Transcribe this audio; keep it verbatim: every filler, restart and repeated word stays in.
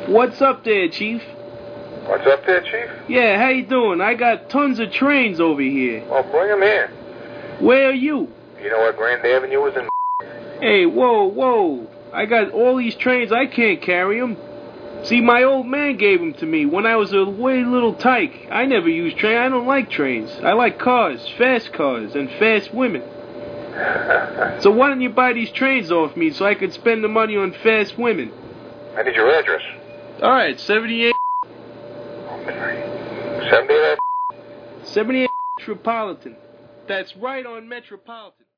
What's up there, Chief? What's up there, Chief? Yeah, how you doing? I got tons of trains over here. Well, bring them here. Where are you? You know where Grand Avenue is in? Hey, whoa, whoa. I got all these trains, I can't carry them. See, my old man gave them to me when I was a way little tyke. I never used trains. I don't like trains. I like cars, fast cars, and fast women. So why don't you buy these trains off me so I could spend the money on fast women? I need your address. All right, seventy-eight... Okay. seventy-eight... seventy-eight Metropolitan. That's right on Metropolitan.